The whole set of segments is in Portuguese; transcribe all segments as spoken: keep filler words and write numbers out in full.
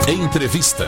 Entrevista.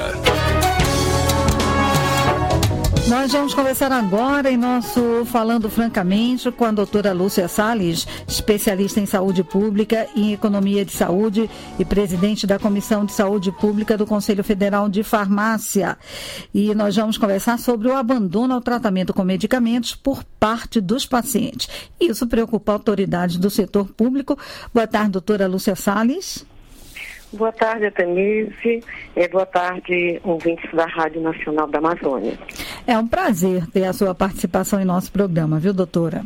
Nós vamos conversar agora em nosso Falando Francamente com a doutora Lúcia Salles, especialista em saúde pública e em economia de saúde e presidente da Comissão de Saúde Pública do Conselho Federal de Farmácia. E nós vamos conversar sobre o abandono ao tratamento com medicamentos por parte dos pacientes. Isso preocupa autoridades do setor público. Boa tarde, doutora Lúcia Salles. Boa tarde, Denise. É, boa tarde, ouvintes da Rádio Nacional da Amazônia. É um prazer ter a sua participação em nosso programa, viu, doutora?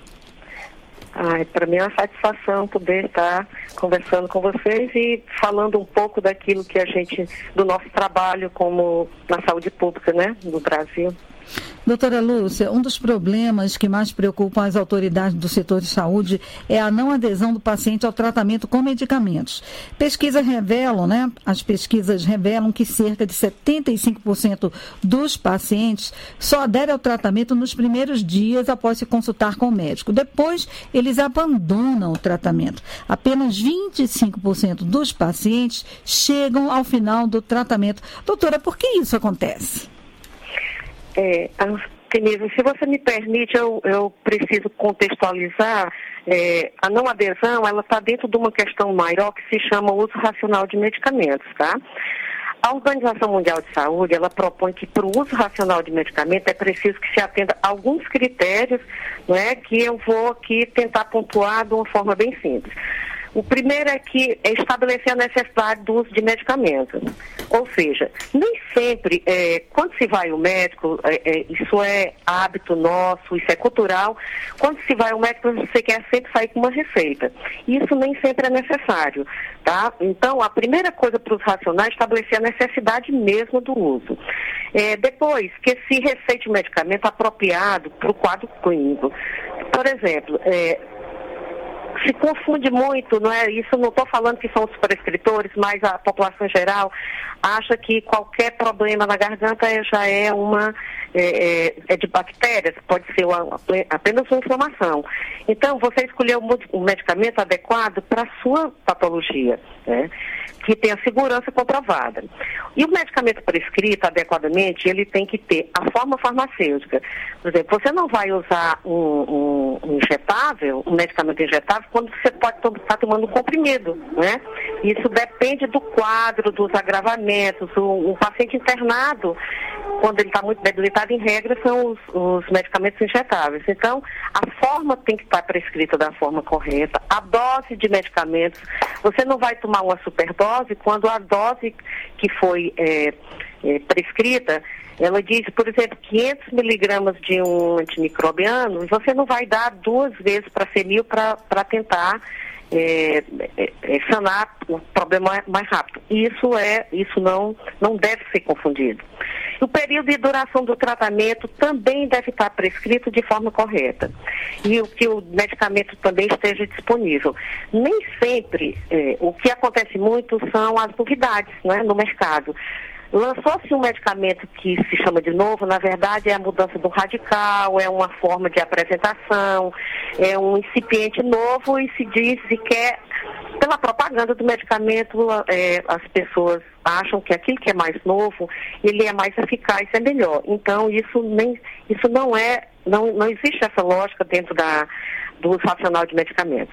Ah, para mim é uma satisfação poder estar conversando com vocês e falando um pouco daquilo que a gente, do nosso trabalho como na saúde pública, né, no Brasil. Doutora Lúcia, um dos problemas que mais preocupam as autoridades do setor de saúde é a não adesão do paciente ao tratamento com medicamentos. Pesquisas revelam, né? As pesquisas revelam que cerca de setenta e cinco por cento dos pacientes só aderem ao tratamento nos primeiros dias após se consultar com o médico. Depois, eles abandonam o tratamento. Apenas vinte e cinco por cento dos pacientes chegam ao final do tratamento. Doutora, por que isso acontece? É, Denise, se você me permite, eu, eu preciso contextualizar. É, a não adesão, ela está dentro de uma questão maior que se chama uso racional de medicamentos, tá? A Organização Mundial de Saúde, ela propõe que para o uso racional de medicamento é preciso que se atenda a alguns critérios, não é, que eu vou aqui tentar pontuar de uma forma bem simples. O primeiro é que é estabelecer a necessidade do uso de medicamentos. Ou seja, nem sempre, é, quando se vai ao médico, é, é, isso é hábito nosso, isso é cultural, quando se vai ao médico você quer sempre sair com uma receita. Isso nem sempre é necessário, tá? Então, a primeira coisa para os racionais é estabelecer a necessidade mesmo do uso. É, depois, que se receite um medicamento apropriado para o quadro clínico. Por exemplo, é, se confunde muito, não é? Isso não estou falando que são os prescritores, mas a população em geral acha que qualquer problema na garganta já é uma é, é de bactérias, pode ser uma, apenas uma inflamação. Então, você escolheu um medicamento adequado para a sua patologia, né? Que tenha segurança comprovada. E o medicamento prescrito adequadamente, ele tem que ter a forma farmacêutica. Por exemplo, você não vai usar um, um, um injetável, um medicamento injetável, quando você pode estar tomando um comprimido, né? Isso depende do quadro, dos agravamentos. O, o paciente internado, quando ele está muito debilitado, em regra, são os, os medicamentos injetáveis. Então, a forma tem que estar prescrita da forma correta, a dose de medicamentos. Você não vai tomar uma superdose quando a dose que foi é, é, prescrita, ela diz, por exemplo, quinhentos miligramas de um antimicrobiano, e você não vai dar duas vezes para ser mil para tentar é, é, é, sanar o problema mais rápido. Isso, é, isso não, não deve ser confundido. O período de duração do tratamento também deve estar prescrito de forma correta. E o que o medicamento também esteja disponível. Nem sempre, eh, o que acontece muito são as novidades, né, no mercado. Lançou-se um medicamento que se chama de novo, na verdade é a mudança do radical, é uma forma de apresentação, é um incipiente novo e se diz e quer, pela propaganda do medicamento, é, as pessoas acham que aquilo que é mais novo, ele é mais eficaz, é melhor. Então, isso, nem, isso não é, não, não existe essa lógica dentro da, do uso racional de medicamentos.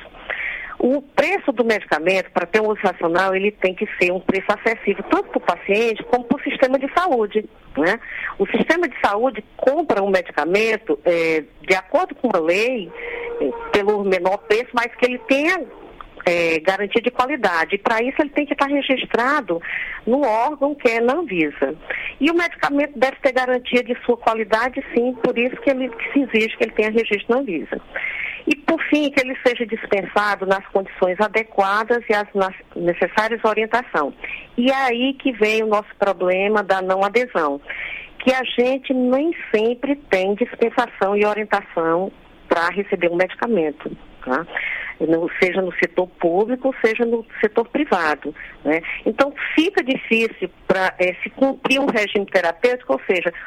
O preço do medicamento, para ter um uso racional, ele tem que ser um preço acessível, tanto para o paciente como para o sistema de saúde, né? O sistema de saúde compra um medicamento é, de acordo com a lei, é, pelo menor preço, mas que ele tenha É, garantia de qualidade. E para isso ele tem que estar registrado no órgão que é na Anvisa. E o medicamento deve ter garantia de sua qualidade, sim, por isso que, ele, que se exige que ele tenha registro na Anvisa. E, por fim, que ele seja dispensado nas condições adequadas e as necessárias orientação. E é aí que vem o nosso problema da não adesão, que a gente nem sempre tem dispensação e orientação para receber um medicamento, tá? Seja no setor público, seja no setor privado, né? Então, fica difícil para é, se cumprir um regime terapêutico, ou seja,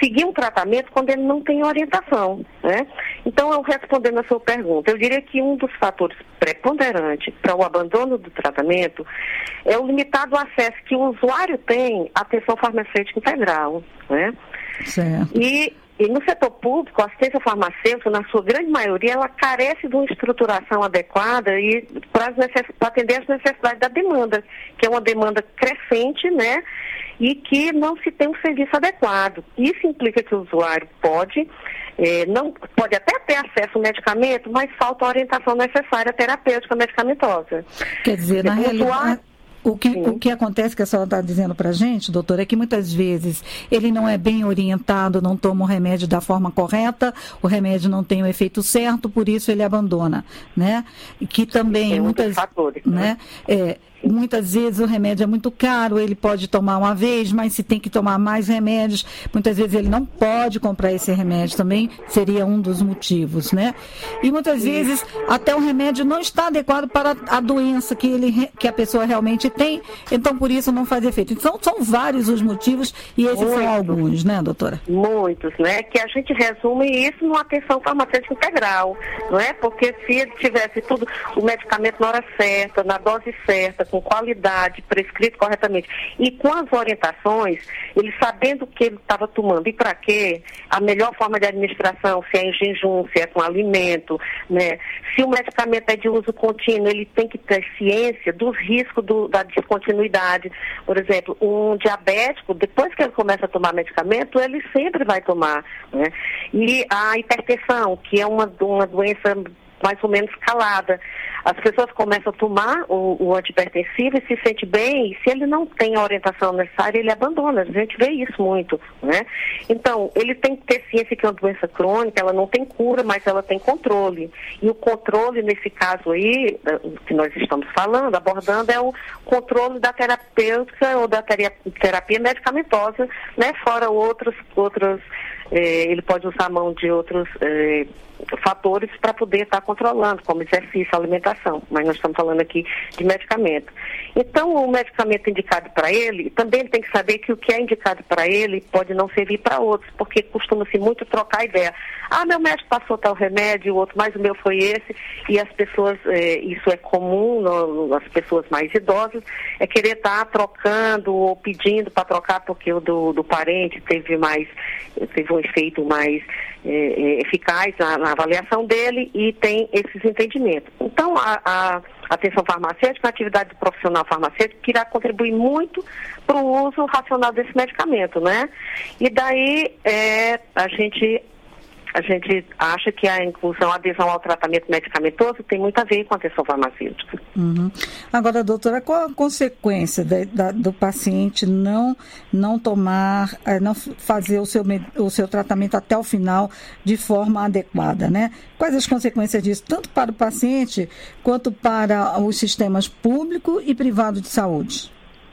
seguir um tratamento quando ele não tem orientação, né? Então, eu respondendo a sua pergunta, eu diria que um dos fatores preponderantes para o abandono do tratamento é o limitado acesso que o usuário tem à atenção farmacêutica integral, né? Certo. E, e no setor público, a assistência farmacêutica, na sua grande maioria, ela carece de uma estruturação adequada e para atender as necessidades da demanda, que é uma demanda crescente, né? E que não se tem um serviço adequado. Isso implica que o usuário pode, eh, não, pode até ter acesso ao medicamento, mas falta a orientação necessária terapêutica medicamentosa. Quer dizer, na realidade... Usuário... O que, o que acontece, que a senhora está dizendo para a gente, doutora, é que muitas vezes ele não é bem orientado, não toma o remédio da forma correta, o remédio não tem o efeito certo, por isso ele abandona, né? E que também, muitas, fatores, né? É, muitas vezes o remédio é muito caro, ele pode tomar uma vez, mas se tem que tomar mais remédios, muitas vezes ele não pode comprar esse remédio também, seria um dos motivos, né? E muitas vezes até o remédio não está adequado para a doença que, ele, que a pessoa realmente tem, então por isso não faz efeito. Então são vários os motivos e esses Muitos. são alguns, né, doutora? Muitos, né? Que a gente resume isso numa atenção farmacêutica integral, não é? Porque se ele tivesse tudo, o medicamento na hora certa, na dose certa, com qualidade, prescrito corretamente e com as orientações, ele sabendo o que ele estava tomando e para quê, a melhor forma de administração, se é em jejum, se é com alimento, né? Se o medicamento é de uso contínuo, ele tem que ter ciência dos riscos do, da descontinuidade. Por exemplo, um diabético, depois que ele começa a tomar medicamento, ele sempre vai tomar, né? E a hipertensão, que é uma, uma doença mais ou menos escalada. As pessoas começam a tomar o, o antihipertensivo e se sente bem, e se ele não tem a orientação necessária, ele abandona. A gente vê isso muito, né? Então, ele tem que ter ciência que é uma doença crônica, ela não tem cura, mas ela tem controle. E o controle, nesse caso aí, que nós estamos falando, abordando, é o controle da terapêutica ou da terapia medicamentosa, né? Fora outros, outros, eh, ele pode usar a mão de outros eh, fatores para poder estar controlando, como exercício, alimentação, mas nós estamos falando aqui de medicamento. Então, o medicamento indicado para ele, também ele tem que saber que o que é indicado para ele pode não servir para outros, porque costuma-se muito trocar ideia. Ah, meu médico passou tal remédio, o outro, mas o meu foi esse, e as pessoas, eh, isso é comum no, nas pessoas mais idosas, é querer estar trocando ou pedindo para trocar porque o do, do parente teve mais, teve um efeito mais eh, eficaz na, na avaliação dele e tem esses entendimentos. Então, a, a atenção farmacêutica, a atividade do profissional farmacêutico, que irá contribuir muito para o uso racional desse medicamento, né? E daí, é, a gente... A gente acha que a inclusão, a adesão ao tratamento medicamentoso tem muito a ver com a atenção farmacêutica. Uhum. Agora, doutora, qual a consequência de, da, do paciente não, não tomar, não fazer o seu, o seu tratamento até o final de forma adequada, né? Quais as consequências disso, tanto para o paciente quanto para os sistemas público e privado de saúde?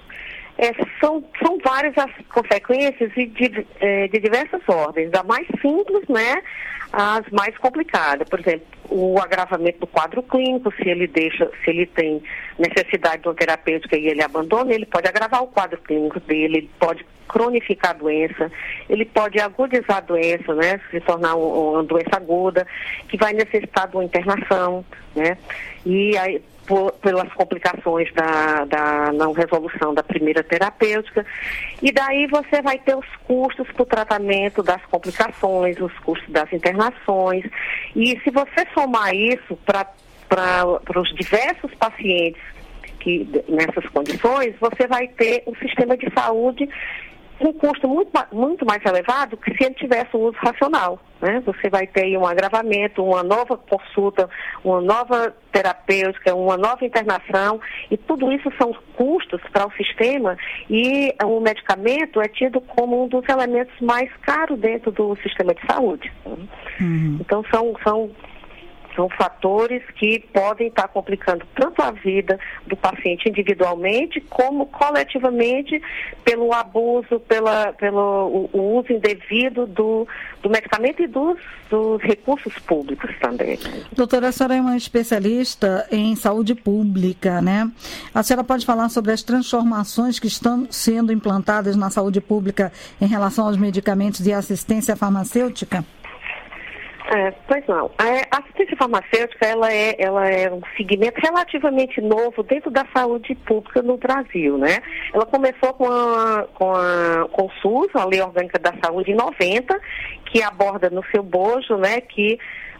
É, são, são várias as consequências e de, é, de diversas ordens, da mais simples, né, às mais complicadas. Por exemplo, o agravamento do quadro clínico, se ele deixa, se ele tem necessidade de uma terapêutica e ele abandona, ele pode agravar o quadro clínico dele, ele pode cronificar a doença, ele pode agudizar a doença, né, se tornar um, uma doença aguda, que vai necessitar de uma internação, né, e aí Por, pelas complicações da, da não resolução da primeira terapêutica, e daí você vai ter os custos para o tratamento das complicações, os custos das internações, e se você somar isso para os diversos pacientes que, nessas condições, você vai ter um sistema de saúde com um custo muito, muito mais elevado que se ele tivesse um uso racional, né? Você vai ter um agravamento, uma nova consulta, uma nova terapêutica, uma nova internação, e tudo isso são custos para o sistema, e o medicamento é tido como um dos elementos mais caros dentro do sistema de saúde. Uhum. Então, são, são, são fatores que podem estar complicando tanto a vida do paciente individualmente, como coletivamente, pelo abuso, pela, pelo o, o uso indevido do, do medicamento e dos, dos recursos públicos também. Doutora, a senhora é uma especialista em saúde pública, né? A senhora pode falar sobre as transformações que estão sendo implantadas na saúde pública em relação aos medicamentos e assistência farmacêutica? É, pois não. A assistência farmacêutica ela é, ela é um segmento relativamente novo dentro da saúde pública no Brasil, né? Ela começou com, a, com, a, com o SUS, a Lei Orgânica da Saúde, em noventa, que aborda no seu bojo, né, que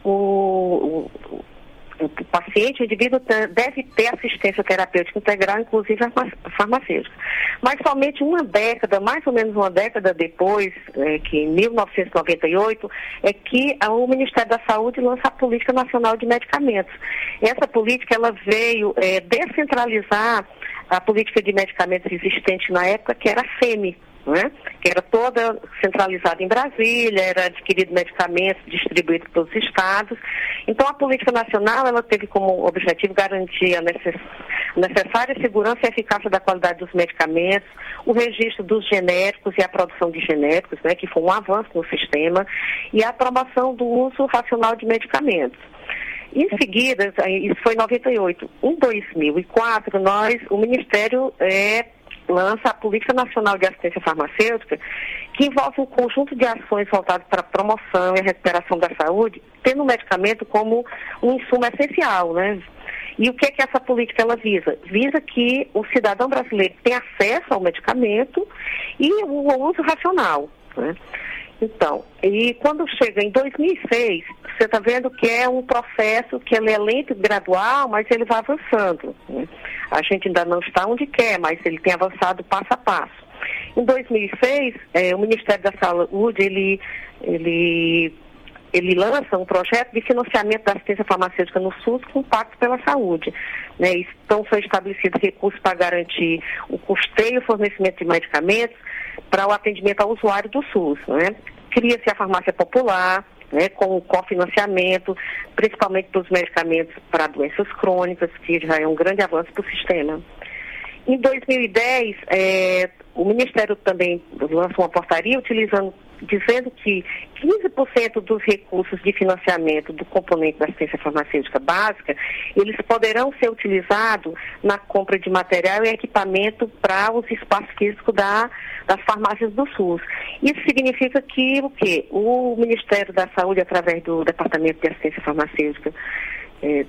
o, o o paciente, o indivíduo deve ter assistência terapêutica integral, inclusive farmacêutica. Mas somente uma década, mais ou menos uma década depois, é, que em mil novecentos e noventa e oito, é que o Ministério da Saúde lança a Política Nacional de Medicamentos. Essa política ela veio é, descentralizar a política de medicamentos existente na época, que era a FEME, né? Que era toda centralizada em Brasília, era adquirido medicamentos distribuídos pelos estados. Então, a política nacional ela teve como objetivo garantir a necess... necessária segurança e eficácia da qualidade dos medicamentos, o registro dos genéricos e a produção de genéricos, né, que foi um avanço no sistema, e a promoção do uso racional de medicamentos. Em seguida, isso foi em noventa e oito. Em dois mil e quatro, nós, o Ministério é, lança a Política Nacional de Assistência Farmacêutica, que envolve um conjunto de ações voltadas para a promoção e a recuperação da saúde, tendo o medicamento como um insumo essencial, né? E o que é que essa política ela visa? Visa que o cidadão brasileiro tenha acesso ao medicamento e o uso racional, né? Então, e quando chega em dois mil e seis, você está vendo que é um processo que ele é lento e gradual, mas ele vai avançando, né? A gente ainda não está onde quer, mas ele tem avançado passo a passo. Em dois mil e seis, é, o Ministério da Saúde, ele, ele, ele lança um projeto de financiamento da assistência farmacêutica no SUS com Pacto pela Saúde, né? Então, foi estabelecido recursos para garantir o custeio e o fornecimento de medicamentos para o atendimento ao usuário do SUS, né? Cria-se a farmácia popular, né, com o cofinanciamento, principalmente dos medicamentos para doenças crônicas, que já é um grande avanço para o sistema. Em dois mil e dez, é, o Ministério também lançou uma portaria utilizando, dizendo que quinze por cento dos recursos de financiamento do componente da assistência farmacêutica básica, eles poderão ser utilizados na compra de material e equipamento para os espaços físicos da, das farmácias do SUS. Isso significa que o quê? O Ministério da Saúde, através do Departamento de Assistência Farmacêutica, é,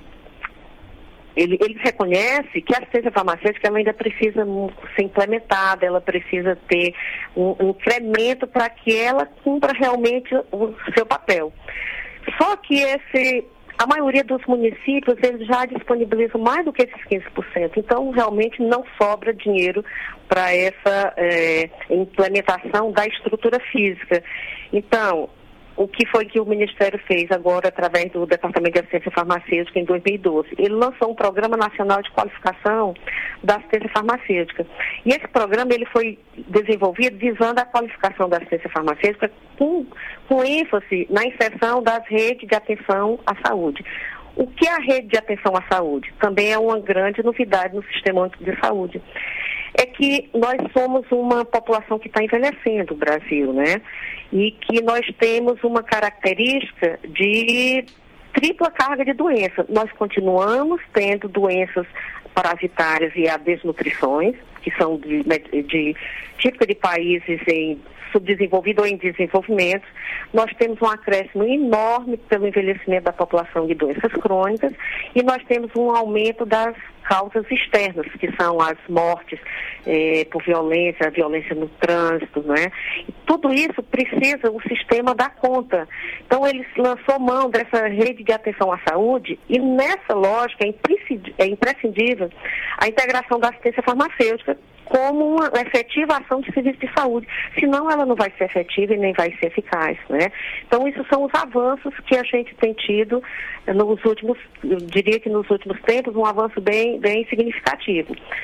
Ele, ele reconhece que a assistência farmacêutica ela ainda precisa ser implementada, ela precisa ter um, um incremento para que ela cumpra realmente o seu papel. Só que esse, a maioria dos municípios eles já disponibilizam mais do que esses quinze por cento, então realmente não sobra dinheiro para essa é, implementação da estrutura física. Então, o que foi que o Ministério fez agora, através do Departamento de Assistência Farmacêutica, em dois mil e doze? Ele lançou um Programa Nacional de Qualificação da Assistência Farmacêutica. E esse programa ele foi desenvolvido visando a qualificação da assistência farmacêutica com, com ênfase na inserção das redes de atenção à saúde. O que é a rede de atenção à saúde? Também é uma grande novidade no Sistema Único de Saúde. É que nós somos uma população que está envelhecendo o Brasil, né? E que nós temos uma característica de tripla carga de doença. Nós continuamos tendo doenças parasitárias e a desnutrições, que são de, de, típicas de países em subdesenvolvido ou em desenvolvimento. Nós temos um acréscimo enorme pelo envelhecimento da população de doenças crônicas e nós temos um aumento das causas externas, que são as mortes eh, por violência, a violência no trânsito, né? E tudo isso precisa o sistema dar conta. Então, ele lançou mão dessa rede de atenção à saúde e nessa lógica é imprescindível a integração da assistência farmacêutica como uma efetiva ação de serviço de saúde, senão ela não vai ser efetiva e nem vai ser eficaz, né? Então, isso são os avanços que a gente tem tido nos últimos, eu diria que nos últimos tempos, um avanço bem, bem significativo.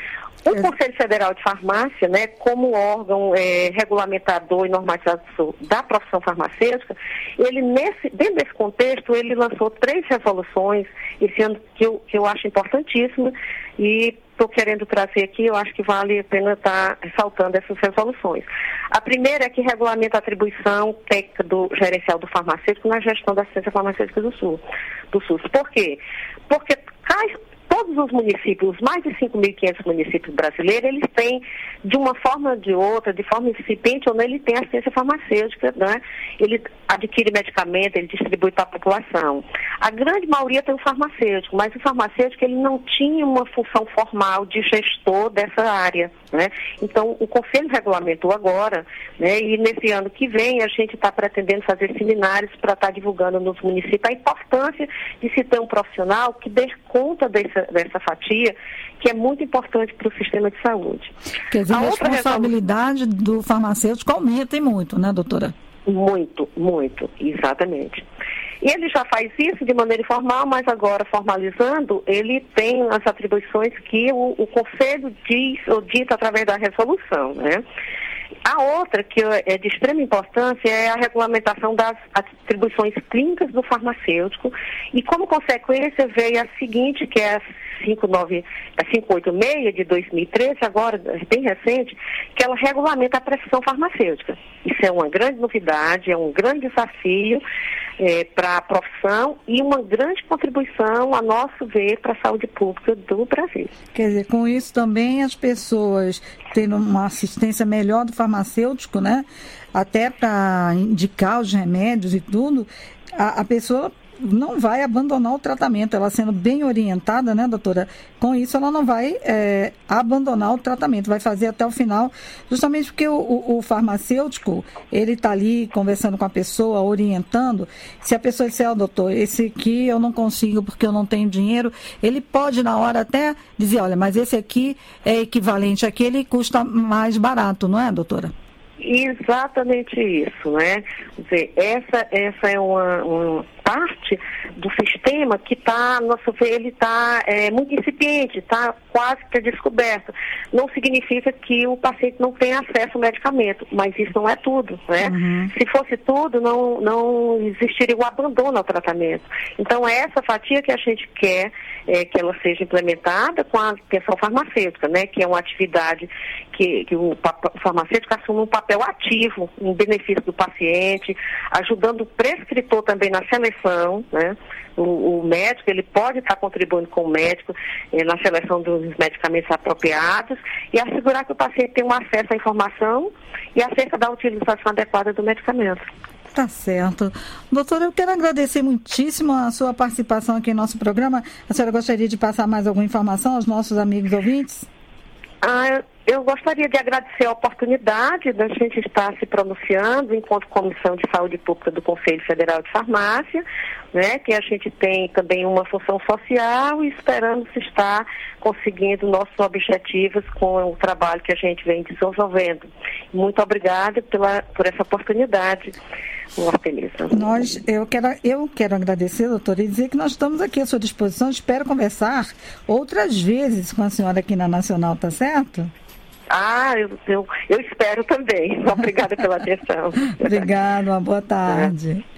O Conselho Federal de Farmácia, né, como órgão é, regulamentador e normatizador da profissão farmacêutica, ele nesse, dentro desse contexto, ele lançou três resoluções esse ano que eu, que eu acho importantíssima e estou querendo trazer aqui, eu acho que vale a pena estar ressaltando essas resoluções. A primeira é que regulamenta a atribuição técnica do gerencial do farmacêutico na gestão da assistência farmacêutica do SUS. Do SUS. Por quê? Porque cai... Todos os municípios, mais de cinco mil e quinhentos municípios brasileiros, eles têm, de uma forma ou de outra, de forma incipiente ou não, ele tem assistência farmacêutica, né? Ele adquire medicamento, ele distribui para a população. A grande maioria tem o farmacêutico, mas o farmacêutico ele não tinha uma função formal de gestor dessa área, né? Então, o Conselho regulamentou agora, né? E nesse ano que vem, a gente está pretendendo fazer seminários para estar tá divulgando nos municípios a importância de se ter um profissional que dê conta dessa dessa fatia, que é muito importante para o sistema de saúde. Quer dizer, a, a responsabilidade resolu... do farmacêutico aumenta e muito, né, doutora? Muito, muito, exatamente. E ele já faz isso de maneira informal, mas agora, formalizando, ele tem as atribuições que o, o Conselho diz ou dita através da resolução, né? A outra, que é de extrema importância, é a regulamentação das atribuições clínicas do farmacêutico e, como consequência, veio a seguinte, que é a cinco oito seis de dois mil e treze, agora bem recente, que ela regulamenta a prescrição farmacêutica. Isso é uma grande novidade, é um grande desafio é, para a profissão e uma grande contribuição, a nosso ver, para a saúde pública do Brasil. Quer dizer, com isso também as pessoas tendo uma assistência melhor do farmacêutico, né? Até para indicar os remédios e tudo, a, a pessoa não vai abandonar o tratamento, ela sendo bem orientada, né, doutora? Com isso, ela não vai é, abandonar o tratamento, vai fazer até o final, justamente porque o, o, o farmacêutico, ele está ali conversando com a pessoa, orientando. Se a pessoa disser, ó, oh, doutor, esse aqui eu não consigo porque eu não tenho dinheiro, ele pode, na hora, até dizer, olha, mas esse aqui é equivalente àquele e custa mais barato, não é, doutora? Exatamente isso, né? Quer dizer, essa, essa é uma, uma parte do sistema que está, nosso ver, ele está é, muito incipiente, está quase que descoberto. Não significa que o paciente não tenha acesso ao medicamento, mas isso não é tudo, né? Uhum. Se fosse tudo, não, não existiria o abandono ao tratamento. Então, é essa fatia que a gente quer é, que ela seja implementada com a atenção farmacêutica, né? Que é uma atividade que, que o, o farmacêutico assume um papel ativo em benefício do paciente, ajudando o prescritor também na seleção, né? O, o médico, ele pode estar contribuindo com o médico eh, na seleção dos medicamentos apropriados e assegurar que o paciente tem um acesso à informação e acerca da utilização adequada do medicamento. Tá certo. Doutora, eu quero agradecer muitíssimo a sua participação aqui em nosso programa. A senhora gostaria de passar mais alguma informação aos nossos amigos ouvintes? Ah, eu gostaria de agradecer a oportunidade da gente estar se pronunciando enquanto Comissão de Saúde Pública do Conselho Federal de Farmácia, né, que a gente tem também uma função social e esperamos estar conseguindo nossos objetivos com o trabalho que a gente vem desenvolvendo. Muito obrigada pela, por essa oportunidade. Nós, eu, quero, eu quero agradecer, doutora, e dizer que nós estamos aqui à sua disposição. Espero conversar outras vezes com a senhora aqui na Nacional, tá certo? Ah, eu, eu, eu espero também. Obrigada pela atenção. Obrigada, uma boa tarde. É.